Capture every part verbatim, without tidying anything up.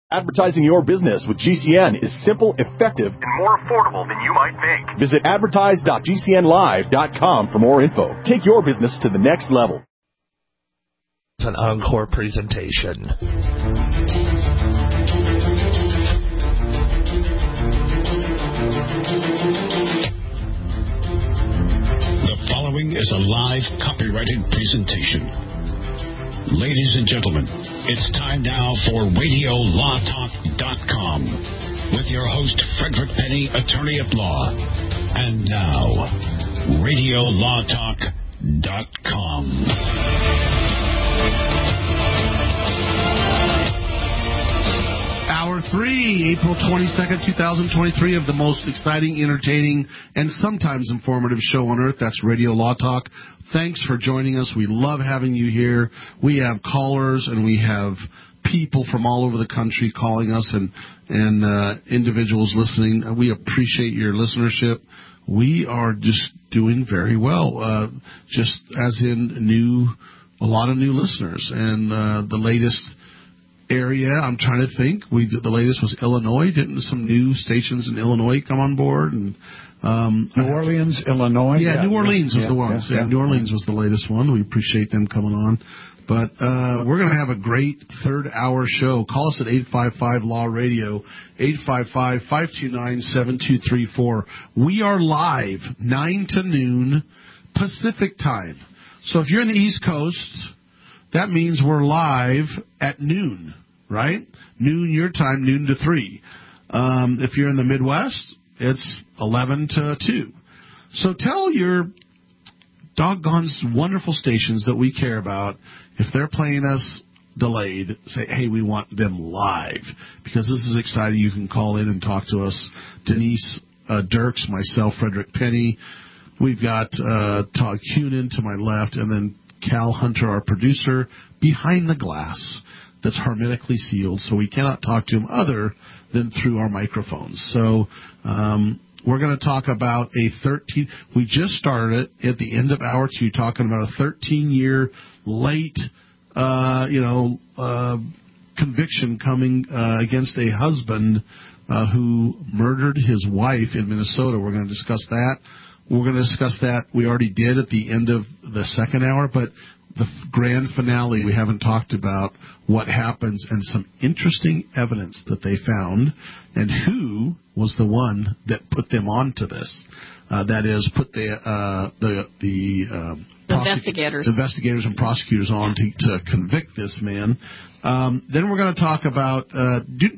Advertising your business with G C N is simple, effective, and more affordable than you might think. Visit advertise dot g c n live dot com for more info. Take your business to the next level. It's an encore presentation. The following is a live copyrighted presentation. Ladies and gentlemen, it's time now for radio law talk dot com with your host, Frederick Penny, attorney at law. And now, radio law talk dot com. Hour three, April twenty-second, twenty twenty-three, of the most exciting, entertaining, and sometimes informative show on earth. That's Radio Law Talk. Thanks for joining us. We love having you here. We have callers and we have people from all over the country calling us and, and uh, individuals listening. We appreciate your listenership. We are just doing very well, uh, just as in new, a lot of new listeners. And uh, the latest area, I'm trying to think, we the latest was Illinois. Didn't some new stations in Illinois come on board? And um, New Orleans, Illinois. Yeah, yeah New Orleans yeah, was the yeah, one. Yeah, Yeah, yeah. New Orleans was the latest one. We appreciate them coming on. But uh, we're going to have a great third-hour show. Call us at eight five five, L A W Radio, eight five five, five two nine, seven two three four. We are live, nine to noon Pacific time. So if you're in the East Coast, that means we're live at noon, right? Noon your time, noon to three. Um, if you're in the Midwest, it's eleven to two. So tell your doggone wonderful stations that we care about, if they're playing us delayed, say, hey, we want them live, because this is exciting. You can call in and talk to us. Denise uh, Dirks, myself, Frederick Penny. We've got uh, Todd Cunin to my left, and then Cal Hunter, our producer, behind the glass that's hermetically sealed, so we cannot talk to him other than through our microphones. So um, we're going to talk about a thirteen. We just started it at the end of hour two, talking about a thirteen-year late, uh, you know, uh, conviction coming uh, against a husband uh, who murdered his wife in Minnesota. We're going to discuss that. We're going to discuss that. We already did at the end of the second hour, but the grand finale, we haven't talked about what happens and some interesting evidence that they found and who was the one that put them onto this. Uh, that is, put the uh, the the um, investigators, investigators and prosecutors on to, to convict this man. Um, then we're going to talk about uh, do,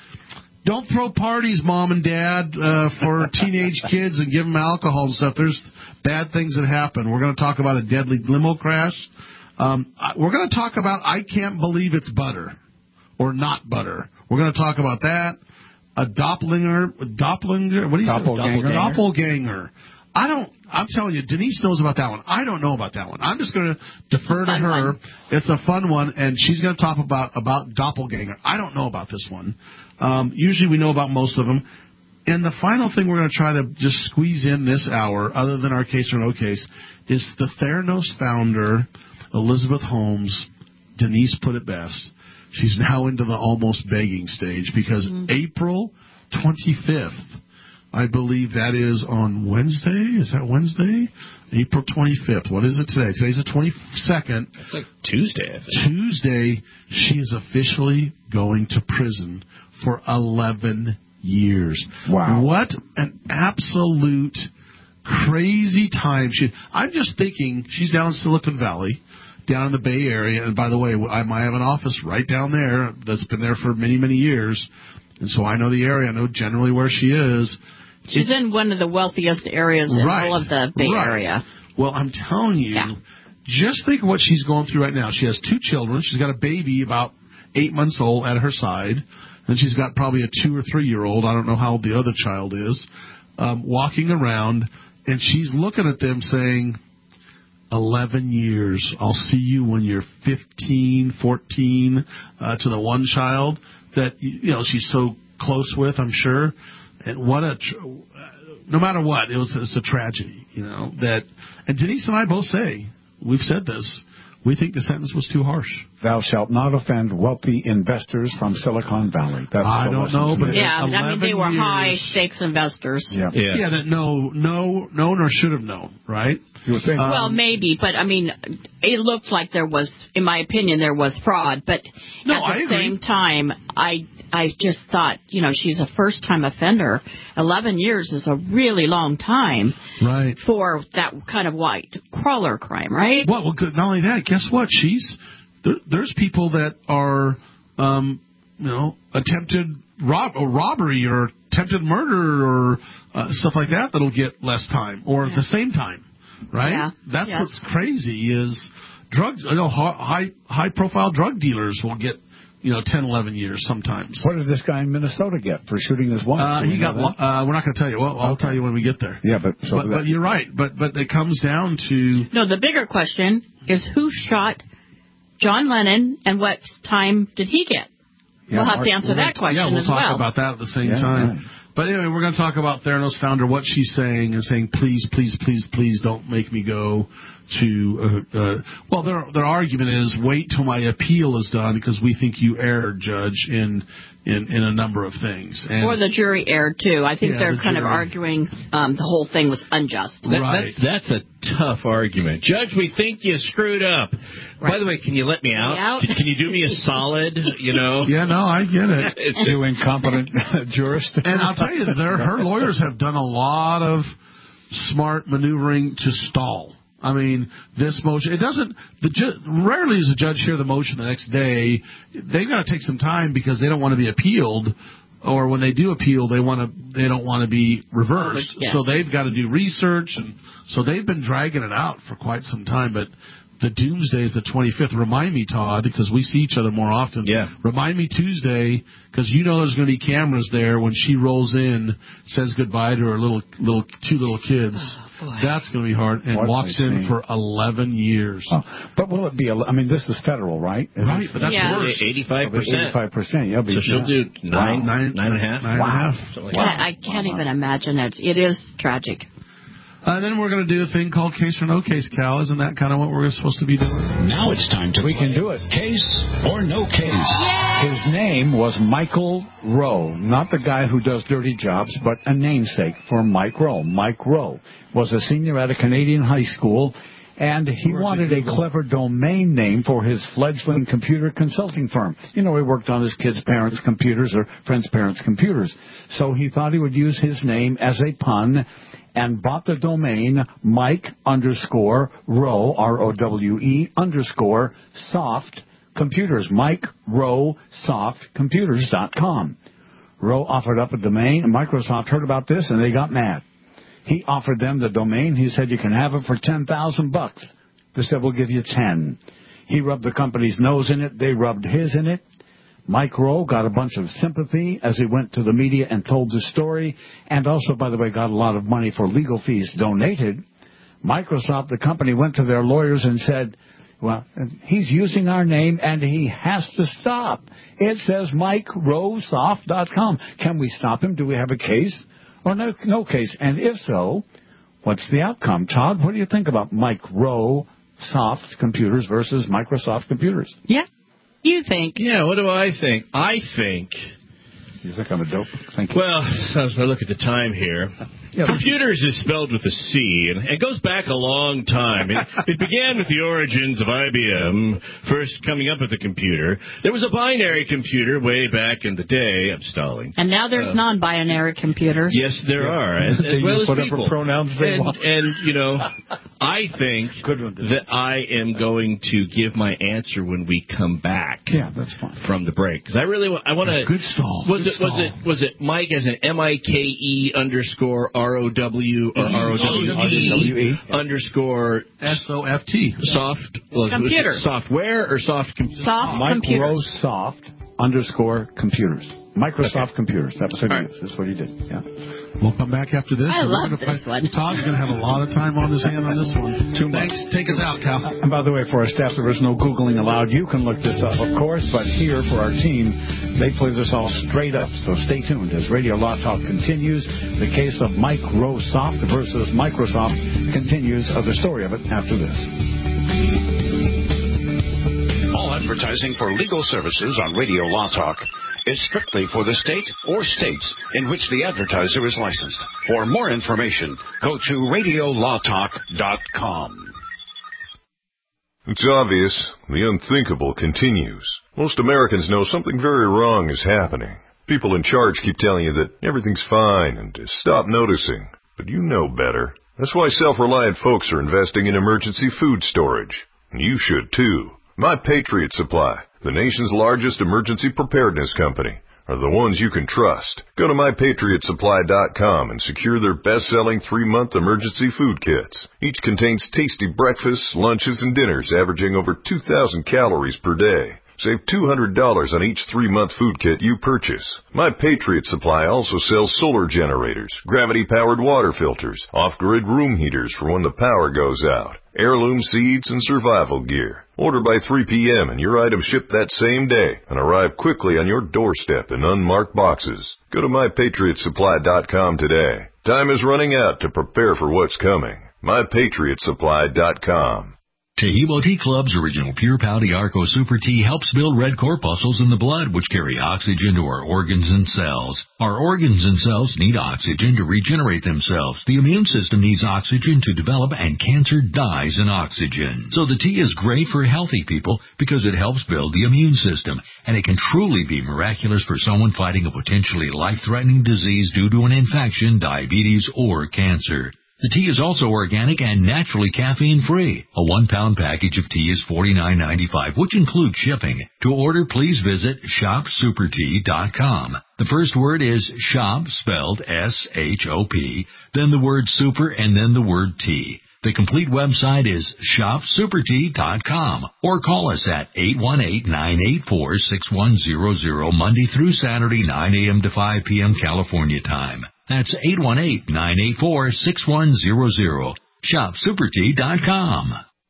don't throw parties, mom and dad, uh, for teenage kids and give them alcohol and stuff. There's bad things that happen. We're going to talk about a deadly limo crash. Um, we're going to talk about I can't believe it's butter or not butter. We're going to talk about that. A doppelganger, doppelganger, what do you Doppelganger. say? Doppelganger. I don't, I'm telling you, Denise knows about that one. I don't know about that one. I'm just going to defer to her. One. It's a fun one, and she's going to talk about, about doppelganger. I don't know about this one. Um, usually we know about most of them. And the final thing we're going to try to just squeeze in this hour, other than our case or no case, is the Theranos founder, Elizabeth Holmes. Denise put it best. She's now into the almost begging stage because mm-hmm. April twenty-fifth, I believe that is on Wednesday. Is that Wednesday? April twenty-fifth. What is it today? Today's the twenty-second. It's like Tuesday, I think. Tuesday, she is officially going to prison for eleven years. Wow. What an absolute crazy time. She, I'm just thinking, she's down in Silicon Valley, down in the Bay Area. And by the way, I might have an office right down there that's been there for many, many years. And so I know the area. I know generally where she is. She's it's, in one of the wealthiest areas in right, all of the Bay right. Area. Well, I'm telling you, yeah. just think of what she's going through right now. She has two children. She's got a baby about eight months old at her side. And she's got probably a two- or three-year-old. I don't know how old the other child is, um, walking around. And she's looking at them saying, eleven years. I'll see you when you're fifteen, fourteen, uh, to the one child that, you know, she's so close with, I'm sure. And what a, tr- no matter what, it was it's a tragedy, you know. That, and Denise and I both say, we've said this, we think the sentence was too harsh. Thou shalt not offend wealthy investors from Silicon Valley. That's I don't know, but yeah, I mean, they were years, high stakes investors. Yeah, yeah, yeah that no, no, known or should have known, right? You would think. Um, well, um, maybe, but I mean, it looked like there was, in my opinion, there was fraud. But no, at the I agree. same time, I I just thought, you know, she's a first-time offender. Eleven years is a really long time, right, for that kind of white crawler crime, right? Well, well, good. Not only that, guess what? She's there, there's people that are, um, you know, attempted rob or robbery or attempted murder or uh, stuff like that that'll get less time or yeah. the same time, right? Yeah. That's yes. what's crazy is drug. You know, high high profile drug dealers will get, you know, ten, eleven years sometimes. What did this guy in Minnesota get for shooting his wife? Uh, he got. Uh, we're not going to tell you. Well, I'll okay. tell you when we get there. Yeah, but so but, but you're right. But but it comes down to no. The bigger question is who shot John Lennon and what time did he get? Yeah, we'll have our, to answer that question yeah, we'll as talk well. about that at the same yeah, time. Right. But anyway, we're going to talk about Theranos founder, what she's saying, and saying, please, please, please, please don't make me go to, uh, uh, well, their their argument is wait till my appeal is done because we think you erred, Judge, in in, in a number of things. And or the jury erred, too. I think yeah, they're the kind jury. of arguing um, the whole thing was unjust. That, right. That's, that's a tough argument. Judge, we think you screwed up. Right. By the way, can you let me out? out? Can, can you do me a solid, you know? Yeah, no, I get it. It's you incompetent jurist. And I'll tell you, their, her lawyers have done a lot of smart maneuvering to stall. I mean, this motion, it doesn't, the ju- rarely does a judge hear the motion the next day. They've got to take some time because they don't want to be appealed, or when they do appeal, they want to, they don't want to be reversed. Yes. So they've got to do research, and so they've been dragging it out for quite some time, but the doomsday is the twenty-fifth. Remind me, Todd, because we see each other more often. Yeah. Remind me Tuesday, because you know there's going to be cameras there when she rolls in, says goodbye to her little, little two little kids. Oh, That's going to be hard, and What walks I in see. for eleven years. Oh, but will it be? I mean, this is federal, right? Is Right, it- but that's Yeah. worse. eighty-five percent. Eighty-five percent. Yeah, So she'll do nine, Wow. Nine- nine and a half. nine and a Wow. half. Something like Yeah, that. I can't even imagine it. It is tragic. And then we're going to do a thing called Case or No Case, Cal. Isn't that kind of what we're supposed to be doing? Now it's time to We play can do it. Case or No Case. His name was Michael Rowe, not the guy who does dirty jobs, but a namesake for Mike Rowe. Mike Rowe was a senior at a Canadian high school, and he Where's wanted he a Google? clever domain name for his fledgling computer consulting firm. You know, he worked on his kids' parents' computers or friends' parents' computers. So he thought he would use his name as a pun and bought the domain Mike underscore Rowe, R O W E, underscore soft computers, Mike Rowe soft computers dot com. Rowe offered up a domain, and Microsoft heard about this, and they got mad. He offered them the domain. He said, you can have it for ten thousand bucks. They said, we'll give you ten. He rubbed the company's nose in it. They rubbed his in it. Mike Rowe got a bunch of sympathy as he went to the media and told the story, and also, by the way, got a lot of money for legal fees donated. Microsoft, the company, went to their lawyers and said, well, he's using our name, and he has to stop. It says Mike Rowe Soft dot com. Can we stop him? Do we have a case or no, no case? And if so, what's the outcome? Todd, what do you think about Mike Rowe Soft Computers versus Microsoft Computers? Yeah. You think? Yeah, what do I think? I think... You think I'm a dope? Thank you. Well, as I look at the time here, Yeah. computers is spelled with a C, and it goes back a long time. It, it began with the origins of I B M, first coming up with the computer. There was a binary computer way back in the day. I'm stalling. And now there's Uh, non-binary computers. Yes, there are, as, They as well use as whatever people. pronouns they and, want. And, you know, I think Good one, dude. that I am going to give my answer when we come back. Yeah, that's fine. From the break, because I really want. I want to. Good stall. Was Good it? Was stall. it? Was it Mike as an M I K E underscore R O W or R O W E underscore S O F T. soft well, Computer. was it software or soft com- Soft Mike computers. Rowe Soft underscore computers. Microsoft Okay. Computers. That's what he All right. used. That's what he did. Yeah. We'll come back after this. I and we're love gonna this find- one. Todd's going to have a lot of time on his hand on this one. Too much. Thanks. Take us out, Cal. And by the way, for our staff, there is no Googling allowed. You can look this up, of course, but here for our team, they play this all straight up. So stay tuned as Radio Law Talk continues. The case of Mike Rowe Soft versus Microsoft continues. Of the story of it after this. Advertising for legal services on Radio Law Talk is strictly for the state or states in which the advertiser is licensed. For more information, go to radio law talk dot com. It's obvious. The unthinkable continues. Most Americans know something very wrong is happening. People in charge keep telling you that everything's fine and to stop noticing. But you know better. That's why self-reliant folks are investing in emergency food storage. And you should too. My Patriot Supply, the nation's largest emergency preparedness company, are the ones you can trust. Go to my patriot supply dot com and secure their best-selling three-month emergency food kits. Each contains tasty breakfasts, lunches, and dinners averaging over two thousand calories per day. Save two hundred dollars on each three-month food kit you purchase. My Patriot Supply also sells solar generators, gravity-powered water filters, off-grid room heaters for when the power goes out, heirloom seeds, and survival gear. Order by three p.m. and your items ship that same day and arrive quickly on your doorstep in unmarked boxes. Go to my patriot supply dot com today. Time is running out to prepare for what's coming. my patriot supply dot com. Tehebo Tea Club's original Pure Pouty Arco Super Tea helps build red corpuscles in the blood, which carry oxygen to our organs and cells. Our organs and cells need oxygen to regenerate themselves. The immune system needs oxygen to develop, and cancer dies in oxygen. So the tea is great for healthy people because it helps build the immune system, and it can truly be miraculous for someone fighting a potentially life-threatening disease due to an infection, diabetes, or cancer. The tea is also organic and naturally caffeine-free. A one-pound package of tea is forty-nine ninety-five, which includes shipping. To order, please visit shop super tea dot com. The first word is shop, spelled S H O P, then the word super, and then the word tea. The complete website is shop super tea dot com, or call us at eight one eight, nine eight four, six one zero zero Monday through Saturday, nine a.m. to five p.m. California time. That's eight one eight, nine eight four, six one zero zero. shop super tea dot com.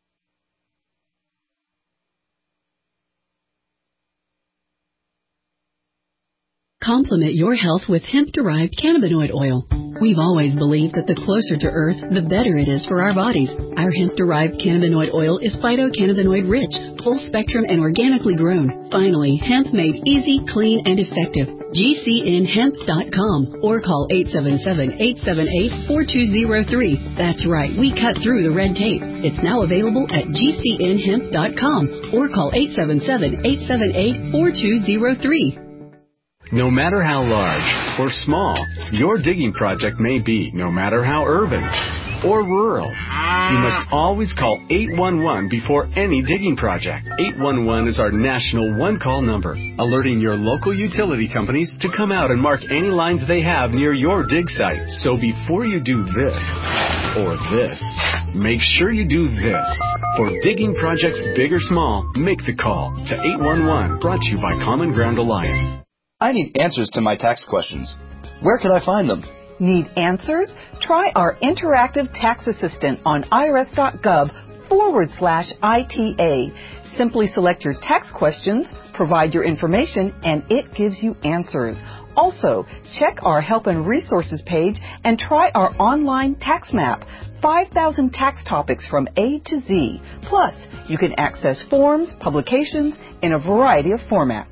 Complement your health with hemp-derived cannabinoid oil. We've always believed that the closer to Earth, the better it is for our bodies. Our hemp-derived cannabinoid oil is phytocannabinoid-rich, full-spectrum, and organically grown. Finally, hemp made easy, clean, and effective. G C N hemp dot com or call eight seven seven, eight seven eight, four two zero three. That's right, we cut through the red tape. It's now available at G C N hemp dot com or call eight seven seven, eight seven eight, four two zero three. No matter how large or small your digging project may be, no matter how urban or rural, you must always call eight one one before any digging project. eight one one is our national one-call number, alerting your local utility companies to come out and mark any lines they have near your dig site. So before you do this or this, make sure you do this. For digging projects big or small, make the call to eight one one, brought to you by Common Ground Alliance. I need answers to my tax questions. Where can I find them? Need answers? Try our interactive tax assistant on irs.gov forward slash ITA. Simply select your tax questions, provide your information, and it gives you answers. Also, check our Help and Resources page and try our online tax map. five thousand tax topics from A to Z. Plus, you can access forms, publications in a variety of formats.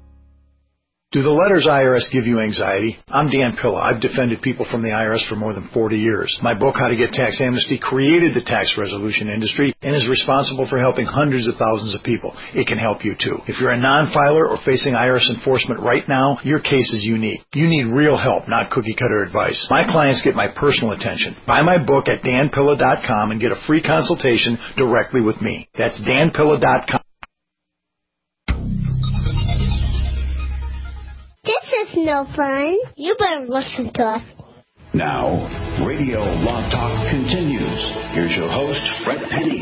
Do the letters I R S give you anxiety? I'm Dan Pilla. I've defended people from the I R S for more than forty years. My book, How to Get Tax Amnesty, created the tax resolution industry and is responsible for helping hundreds of thousands of people. It can help you too. If you're a non-filer or facing I R S enforcement right now, your case is unique. You need real help, not cookie-cutter advice. My clients get my personal attention. Buy my book at dan pilla dot com and get a free consultation directly with me. That's dan pilla dot com. This is no fun. You better listen to us. Now, Radio Law Talk continues. Here's your host, Fred Penny.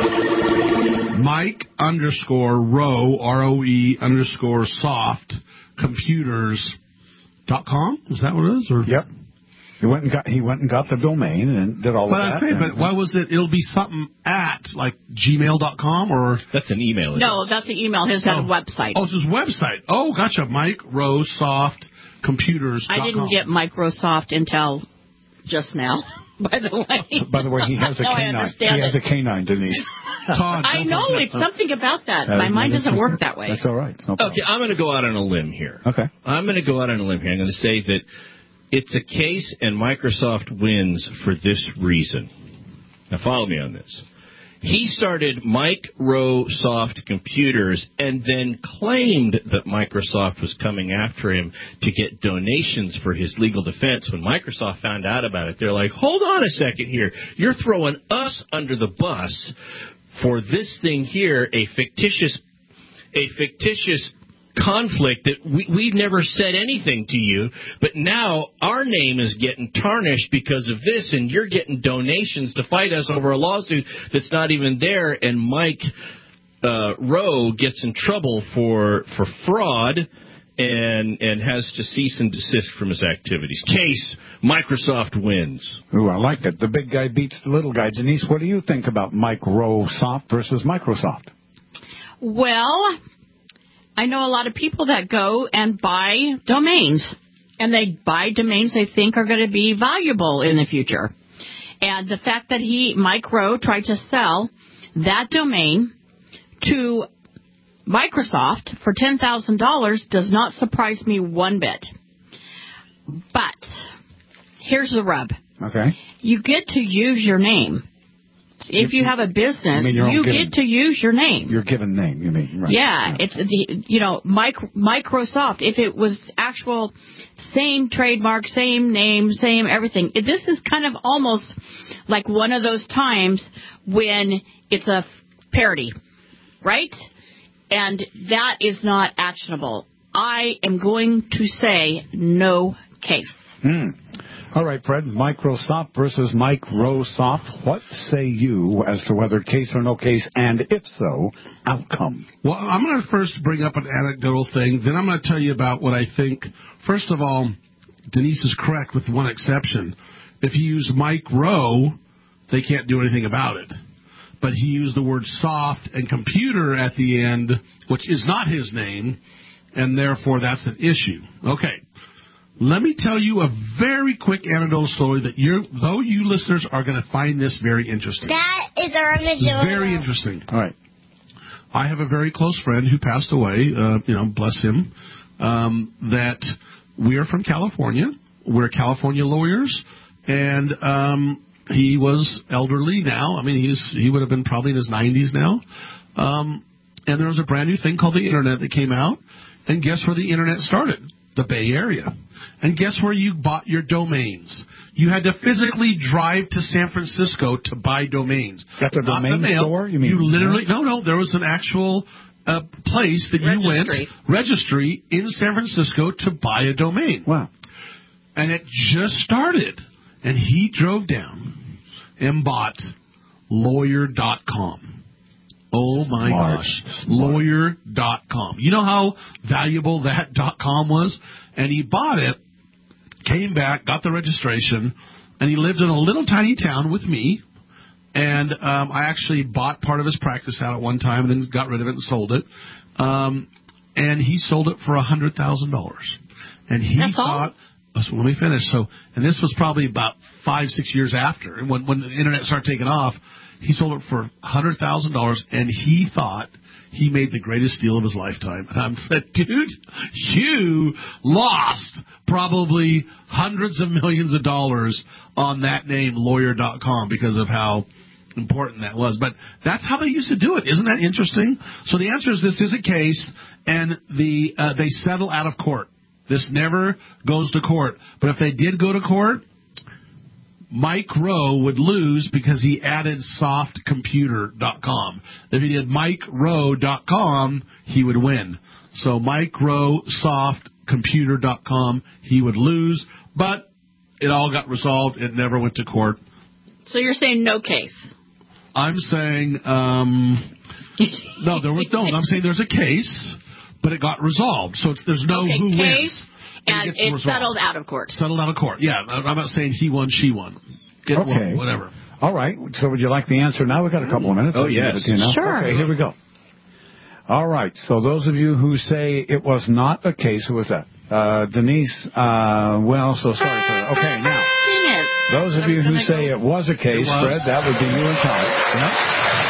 Mike underscore Rowe, R O E underscore soft computers dot com. Is that what it is? Or? Yep. He went and got he went and got the domain and did all but of I that. say, but why was it? It'll be something at like gmail dot com or that's an email. No, that's an email. His got oh. a website. Oh, it's his website. Oh, gotcha. Mike Rose Soft Computers. I didn't get Microsoft until just now. By the way. By the way, he has a no, canine. He has it. a canine, Denise. Todd, I know it's something about that. That My is mind not doesn't work that way. That's all right. No Okay, I'm going to go out on a limb here. Okay. I'm going to go out on a limb here. I'm going to say that it's a case and Microsoft wins for this reason. Now, follow me on this. He started Microsoft Computers and then claimed that Microsoft was coming after him to get donations for his legal defense. When Microsoft found out about it, they're like, hold on a second here. You're throwing us under the bus for this thing here, a fictitious, a fictitious conflict that we, we've never said anything to you, but now our name is getting tarnished because of this, and you're getting donations to fight us over a lawsuit that's not even there, and Mike uh, Rowe gets in trouble for for fraud and and has to cease and desist from his activities. Case, Microsoft wins. Ooh, I like it. The big guy beats the little guy. Denise, what do you think about Microsoft versus Microsoft? Well, I know a lot of people that go and buy domains, and they buy domains they think are going to be valuable in the future. And the fact that he, Mike Rowe, tried to sell that domain to Microsoft for ten thousand dollars does not surprise me one bit. But here's the rub. Okay. You get to use your name. If you have a business, you, you get to use your name. Your given name, you mean? Right. Yeah, it's the, you know, micro, Microsoft. If it was actual same trademark, same name, same everything. This is kind of almost like one of those times when it's a parody, right? And that is not actionable. I am going to say no case. Hmm. All right, Fred, Microsoft versus Microsoft. What say you as to whether case or no case, and if so, outcome? Well, I'm going to first bring up an anecdotal thing. Then I'm going to tell you about what I think. First of all, Denise is correct with one exception. If you use Mike Rowe, they can't do anything about it. But he used the word soft and computer at the end, which is not his name, and therefore that's an issue. Okay. Let me tell you a very quick anecdotal story that you're, though you listeners are going to find this very interesting. That is our Very interesting. All right. I have a very close friend who passed away, uh, you know, bless him, um, that we are from California. We're California lawyers, and um, he was elderly now. I mean, he's he would have been probably in his nineties now. Um, and there was a brand new thing called the Internet that came out, and guess where the Internet started? The Bay Area. And guess where you bought your domains? You had to physically drive to San Francisco to buy domains. At the Not domain the mail. store, you mean? You literally, no, no, there was an actual uh, place that you Registry. went, registry in San Francisco to buy a domain. Wow. And it just started. And he drove down and bought lawyer dot com. Oh, my Smart. gosh. Smart. lawyer dot com. You know how valuable that .com was? And he bought it, came back, got the registration, and he lived in a little tiny town with me. And um, I actually bought part of his practice out at one time and then got rid of it and sold it. Um, and he sold it for one hundred thousand dollars. And he That's thought... all? So let me finish. So, and this was probably about five, six years after. And when, when the Internet started taking off, he sold it for one hundred thousand dollars, and he thought he made the greatest deal of his lifetime. And I said, dude, you lost probably hundreds of millions of dollars on that name, lawyer dot com, because of how important that was. But that's how they used to do it. Isn't that interesting? So the answer is this is a case, and the uh, they settle out of court. This never goes to court. But if they did go to court, Mike Rowe would lose because he added soft computer dot com. If he did Mike Rowe dot com, he would win. So Mike Rowe, soft computer dot com, he would lose. But it all got resolved. It never went to court. So you're saying no case? I'm saying, um, no, there was no. I'm saying there's a case, but it got resolved. So it's, there's no Okay, who case, wins. And it it's resolved. settled out of court. Settled out of court. Yeah, I'm not saying he won, she won. It Okay. won, whatever. All right. So would you like the answer now? We've got a couple of minutes. Oh, I can yes. give it to you now. Sure. Okay, here we go. All right. So those of you who say it was not a case, who was that? Uh, Denise, uh, well, so sorry for that. Okay, now. Dang it. Those of I you was who gonna say go- it was a case, was. Fred, that would be you and Todd. Yep.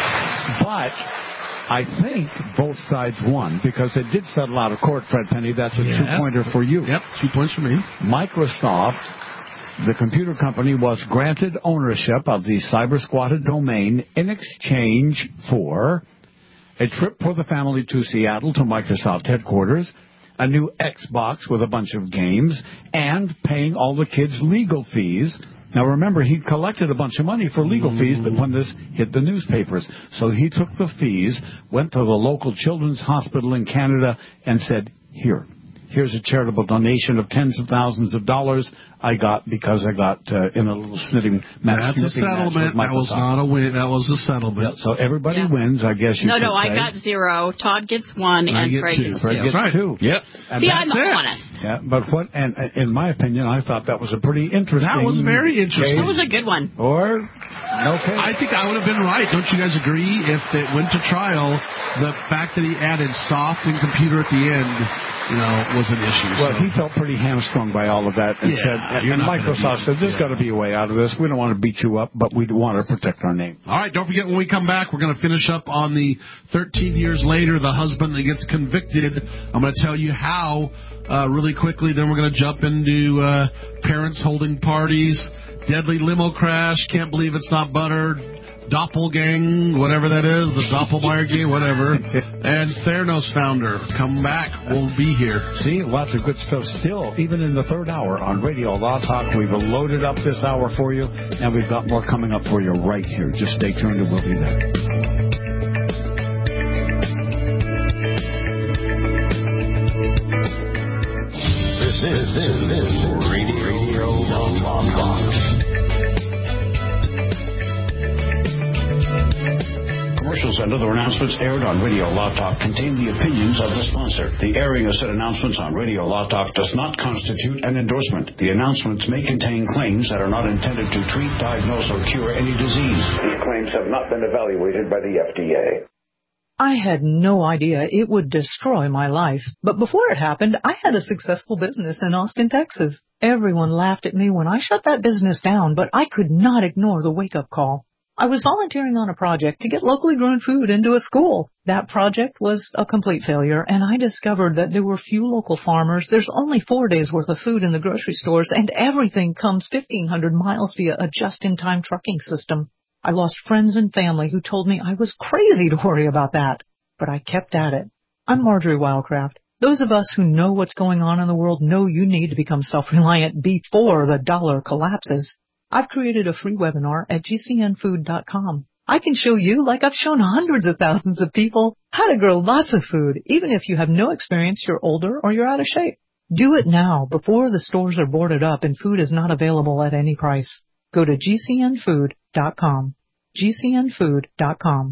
But I think both sides won because it did settle out of court, Fred Penny. That's a Yes. two-pointer for you. Yep, two points for me. Microsoft, the computer company, was granted ownership of the cyber-squatted domain in exchange for a trip for the family to Seattle to Microsoft headquarters, a new Xbox with a bunch of games, and paying all the kids' legal fees. Now, remember, he collected a bunch of money for legal fees but when this hit the newspapers. So he took the fees, went to the local children's hospital in Canada, and said, here, here's a charitable donation of tens of thousands of dollars I got because I got uh, in a little snitting match. That's a settlement. That was not a win. That was a settlement. Yeah, so everybody yeah. wins, I guess you no, could no, say. I got zero. Todd gets one, and, and get Fred two. gets Fred two. gets right. two. Yep. And See, I'm it. honest. Yeah, but what? And uh, in my opinion, I thought that was a pretty interesting. That was very interesting. That was a good one. Or okay. I think I would have been right. Don't you guys agree? If it went to trial, the fact that he added soft and computer at the end, you know, was an issue. Well, so. he felt pretty hamstrung by all of that, and Yeah, said, and Microsoft said, "There's got to be a way out of this. We don't want to beat you up, but we want to protect our name." All right, don't forget when we come back, we're going to finish up on the thirteen years later, the husband that gets convicted. I'm going to tell you how uh, really quickly. Then we're going to jump into uh, parents holding parties, deadly limo crash, can't believe it's not buttered, Doppelgang, whatever that is, the Doppelmayr game, whatever, and Theranos founder. Come back, we'll be here. See, lots of good stuff still, even in the third hour on Radio Law Talk. We've loaded up this hour for you, and we've got more coming up for you right here. Just stay tuned and we'll be there. This is, this is Radio Law Talk. Commercials and other announcements aired on Radio Law Talk contain the opinions of the sponsor. The airing of said announcements on Radio Law Talk does not constitute an endorsement. The announcements may contain claims that are not intended to treat, diagnose, or cure any disease. These claims have not been evaluated by the F D A. I had no idea it would destroy my life. But before it happened, I had a successful business in Austin, Texas. Everyone laughed at me when I shut that business down, but I could not ignore the wake-up call. I was volunteering on a project to get locally grown food into a school. That project was a complete failure, and I discovered that there were few local farmers. There's only four days' worth of food in the grocery stores, and everything comes fifteen hundred miles via a just-in-time trucking system. I lost friends and family who told me I was crazy to worry about that, but I kept at it. I'm Marjorie Wildcraft. Those of us who know what's going on in the world know you need to become self-reliant before the dollar collapses. I've created a free webinar at G C N food dot com. I can show you, like I've shown hundreds of thousands of people, how to grow lots of food, even if you have no experience, you're older, or you're out of shape. Do it now, before the stores are boarded up and food is not available at any price. Go to G C N food dot com. G C N food dot com.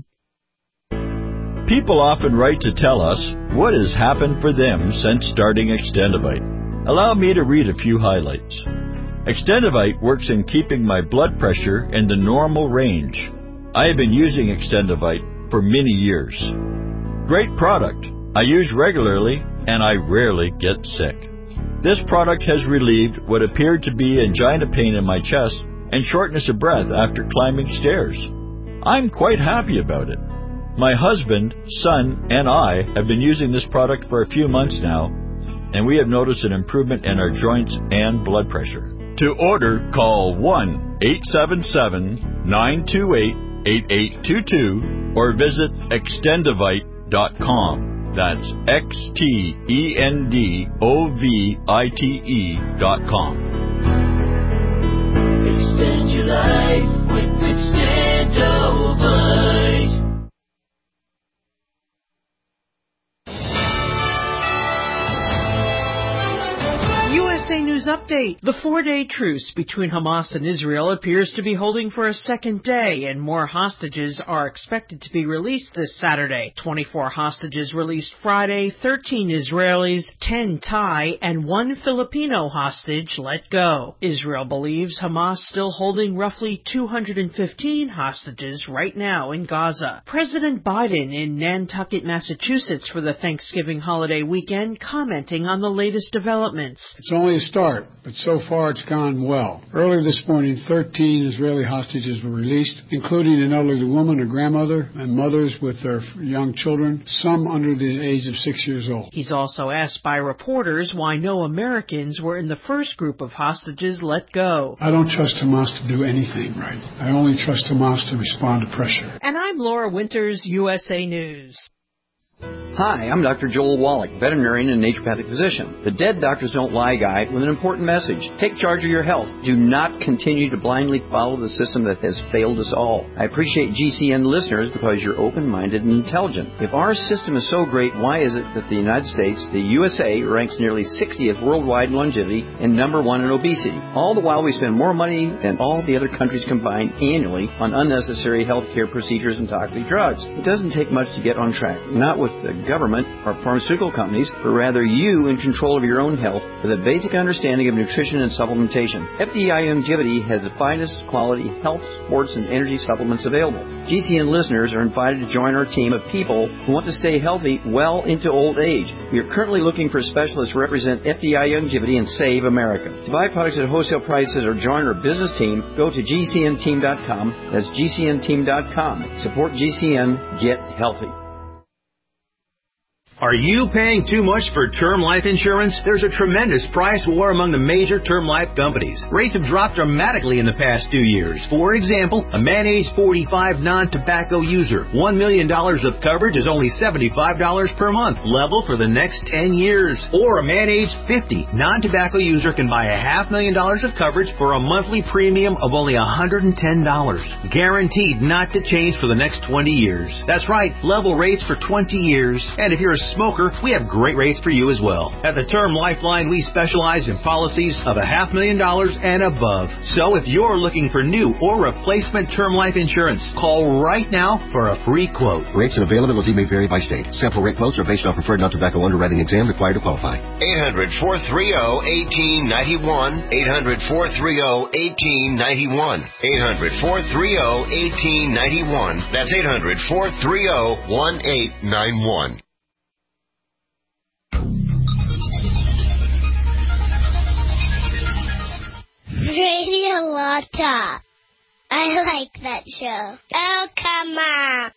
People often write to tell us what has happened for them since starting Extendivite. Allow me to read a few highlights. Extendivite works in keeping my blood pressure in the normal range. I have been using Extendivite for many years. Great product. I use regularly and I rarely get sick. This product has relieved what appeared to be angina pain in my chest and shortness of breath after climbing stairs. I'm quite happy about it. My husband, son, and I have been using this product for a few months now, and we have noticed an improvement in our joints and blood pressure. To order, call one eight seven seven, nine two eight, eight eight two two or visit extendivite dot com. That's X T E N D O V I T E dot com. Extend your life with Extendivite. U S A News Update. The four-day truce between Hamas and Israel appears to be holding for a second day, and more hostages are expected to be released this Saturday. twenty-four hostages released Friday, thirteen Israelis, ten Thai, and one Filipino hostage let go. Israel believes Hamas still holding roughly two hundred fifteen hostages right now in Gaza. President Biden in Nantucket, Massachusetts for the Thanksgiving holiday weekend, commenting on the latest developments. It's only only a start, but so far it's gone well. Earlier this morning, thirteen Israeli hostages were released, including an elderly woman, a grandmother, and mothers with their young children, some under the age of six years old. He's also asked by reporters why no Americans were in the first group of hostages let go. I don't trust Hamas to do anything right. I only trust Hamas to respond to pressure. And I'm Laura Winters, U S A News. Hi, I'm Doctor Joel Wallach, veterinarian and naturopathic physician. The Dead Doctors Don't Lie guy with an important message. Take charge of your health. Do not continue to blindly follow the system that has failed us all. I appreciate G C N listeners because you're open-minded and intelligent. If our system is so great, why is it that the United States, the U S A, ranks nearly sixtieth worldwide in longevity and number one in obesity? All the while we spend more money than all the other countries combined annually on unnecessary health care procedures and toxic drugs. It doesn't take much to get on track. Not with the government or pharmaceutical companies, but rather you in control of your own health with a basic understanding of nutrition and supplementation. F D I Longevity has the finest quality health, sports, and energy supplements available. G C N listeners are invited to join our team of people who want to stay healthy well into old age. We are currently looking for specialists to represent F D I Longevity and Save America. To buy products at wholesale prices or join our business team, go to G C N team dot com. That's G C N team dot com. Support G C N. Get healthy. Are you paying too much for term life insurance? There's a tremendous price war among the major term life companies. Rates have dropped dramatically in the past two years. For example, a man age forty-five non-tobacco user, one million dollars of coverage is only seventy-five dollars per month, level for the next ten years. Or a man age fifty non-tobacco user can buy a half million dollars of coverage for a monthly premium of only one hundred ten dollars. Guaranteed not to change for the next twenty years. That's right, level rates for twenty years. And if you're a smoker, we have great rates for you as well. At the Term Lifeline, we specialize in policies of a half million dollars and above. So if you're looking for new or replacement term life insurance, call right now for a free quote. Rates and availability may vary by state. Sample rate quotes are based on preferred non-tobacco underwriting exam required to qualify. eight hundred, four three zero, one eight nine one. eight hundred, four three zero, one eight nine one. eight hundred, four three zero, one eight nine one. That's eight hundred, four three zero, one eight nine one. Radio Law Talk. I like that show. Oh, come on.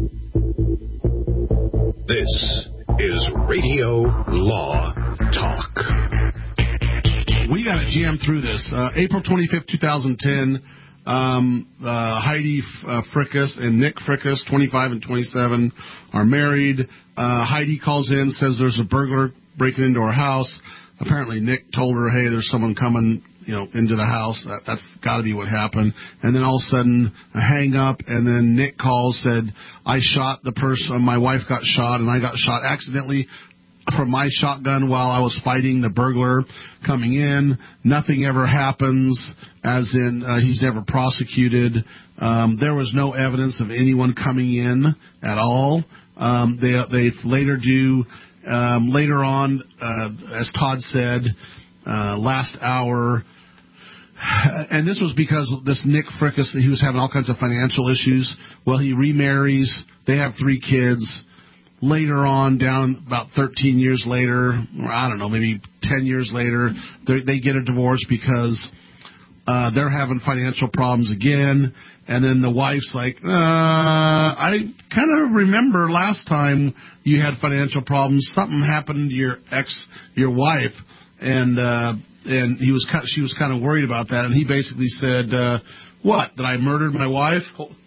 This is Radio Law Talk. We got to jam through this. Uh, April twenty-fifth, twenty ten, um, uh, Heidi uh, Frickus and Nick Frickus, twenty-five and twenty-seven, are married. Uh, Heidi calls in, says there's a burglar breaking into her house. Apparently Nick told her, hey, there's someone coming, you know, into the house. That, that's got to be what happened. And then all of a sudden, a hang up, and then Nick calls, said, I shot the person, my wife got shot, and I got shot accidentally from my shotgun while I was fighting the burglar coming in. Nothing ever happens, as in uh, he's never prosecuted. Um, there was no evidence of anyone coming in at all. Um, they, they later do, um, later on, uh, as Todd said, Uh, last hour, and this was because this Nick Frickus, he was having all kinds of financial issues. Well, he remarries. They have three kids. Later on, down about thirteen years later, or I don't know, maybe ten years later, they get a divorce because uh, they're having financial problems again. And then the wife's like, uh, I kind of remember last time you had financial problems. Something happened to your ex, your wife. And uh, and he was she was kind of worried about that, and he basically said, uh, "What? That I murdered my wife?"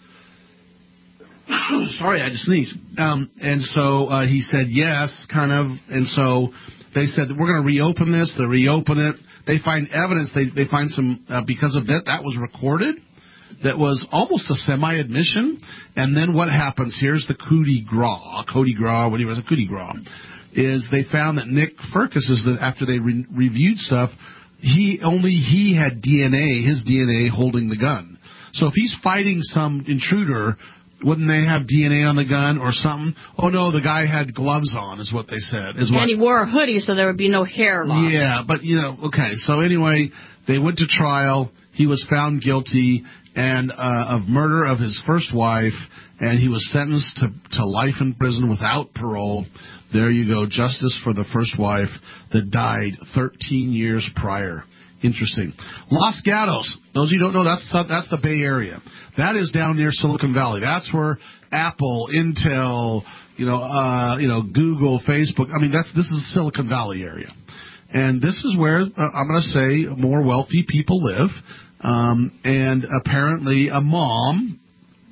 Sorry, I just sneezed. Um, and so uh, he said yes, kind of. And so they said, we're going to reopen this. They reopen it. They find evidence. They they find some uh, because of that that was recorded. That was almost a semi-admission. And then what happens? Here's the coup de grace. Coup de grace. What was a coup de grace? Is they found that Nick Frickus, is that after they re- reviewed stuff, he only he had D N A, his D N A holding the gun. So if he's fighting some intruder, wouldn't they have D N A on the gun or something? Oh no, the guy had gloves on, is what they said. Is what, and he wore a hoodie, so there would be no hair loss. Yeah, but you know, okay. So anyway, they went to trial. he was found guilty and uh, of murder of his first wife, and he was sentenced to, to life in prison without parole. There you go, justice for the first wife that died thirteen years prior. Interesting. Los Gatos. Those of you who don't know, that's that's the Bay Area. That is down near Silicon Valley. That's where Apple, Intel, you know, uh, you know, Google, Facebook. I mean, that's this is Silicon Valley area, and this is where uh, I'm going to say more wealthy people live. Um, and apparently, a mom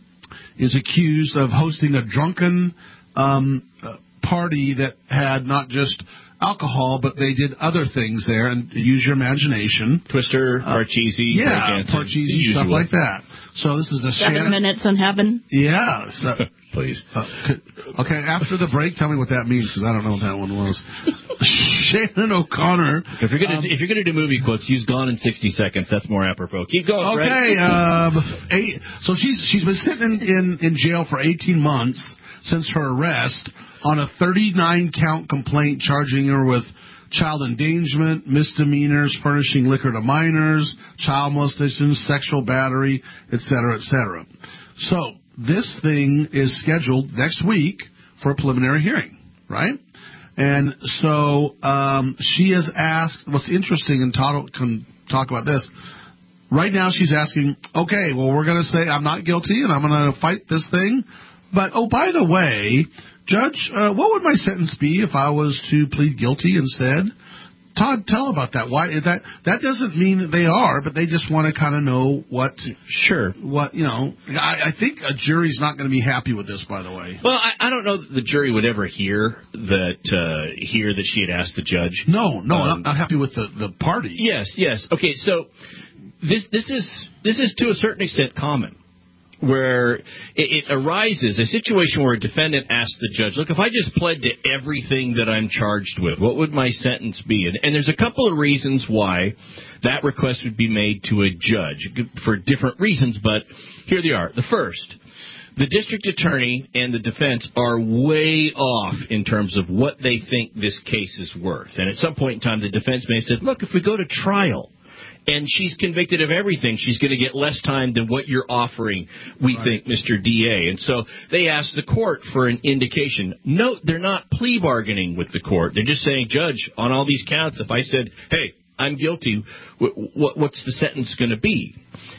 is accused of hosting a drunken um, uh, party that had not just alcohol, but they did other things there, and use your imagination. Twister, Parcheesi, uh, yeah, Parcheesi, stuff like that. So this is a Seven Shannon. minutes in heaven. Yeah. So, please. Uh, okay, after the break, tell me what that means, because I don't know what that one was. Shannon O'Connor. If you're gonna um, if you're gonna do movie quotes, use "Gone in sixty seconds." That's more apropos. Keep going. Okay. Fred. um, eight, so she's she's been sitting in, in, in jail for eighteen months since her arrest on a thirty-nine count complaint charging her with child endangerment, misdemeanors, furnishing liquor to minors, child molestation, sexual battery, et cetera, et cetera. So this thing is scheduled next week for a preliminary hearing, right? And so um, she has asked, what's interesting, and Todd can talk about this, right now she's asking, okay, well, we're going to say I'm not guilty and I'm going to fight this thing. But, oh, by the way, Judge, uh, what would my sentence be if I was to plead guilty instead? Todd, tell about that. Why that that doesn't mean that they are, but they just want to kind of know what. Sure. What you know, I, I think a jury's not going to be happy with this. By the way. Well, I, I don't know that the jury would ever hear that uh, hear that she had asked the judge. No, no, um, I'm not happy with the, the party. Yes, yes. Okay, so this this is this is to a certain extent common, where it, it arises, a situation where a defendant asks the judge, look, if I just pled to everything that I'm charged with, what would my sentence be? And, and there's a couple of reasons why that request would be made to a judge for different reasons, but here they are. The first, the district attorney and the defense are way off in terms of what they think this case is worth. And at some point in time, the defense may have said, look, if we go to trial, and she's convicted of everything, she's going to get less time than what you're offering, we right. think, Mister D A. And so they asked the court for an indication. Note, they're not plea bargaining with the court. They're just saying, Judge, on all these counts, if I said, hey, I'm guilty, w- w- what's the sentence going to be?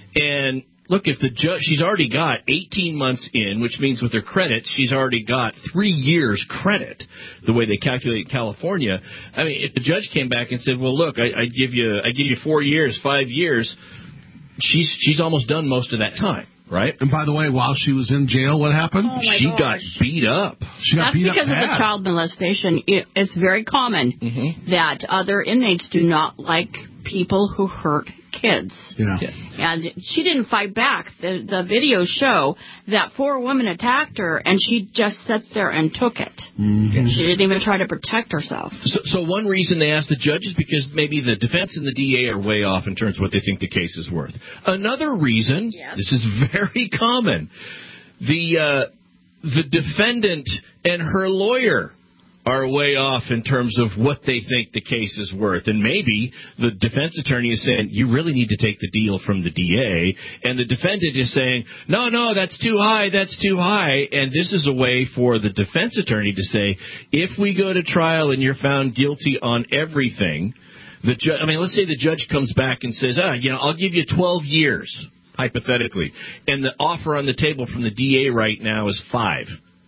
And look, if the judge, she's already got eighteen months in, which means with her credits, she's already got three years credit, the way they calculate in California. I mean, if the judge came back and said, well, look, I, I give you, I give you four years, five years, she's, she's almost done most of that time. Right? And by the way, while she was in jail, what happened? Oh she gosh. got beat up. She got That's beat because up of the bad. child molestation. It, it's very common mm-hmm. that other inmates do not like people who hurt kids. Yeah. yeah. And she didn't fight back. The, the videos show that four women attacked her, and she just sits there and took it. Mm-hmm. She didn't even try to protect herself. So, so one reason they asked the judge is because maybe the defense and the D A are way off in terms of what they think the case is worth. Another reason, yes. this is very common, the uh, the defendant and her lawyer are way off in terms of what they think the case is worth. And maybe the defense attorney is saying, you really need to take the deal from the D A. And the defendant is saying, no, no, that's too high, that's too high. And this is a way for the defense attorney to say, if we go to trial and you're found guilty on everything, the ju- I mean, let's say the judge comes back and says, ah, you know, I'll give you twelve years, hypothetically. And the offer on the table from the D A right now is five.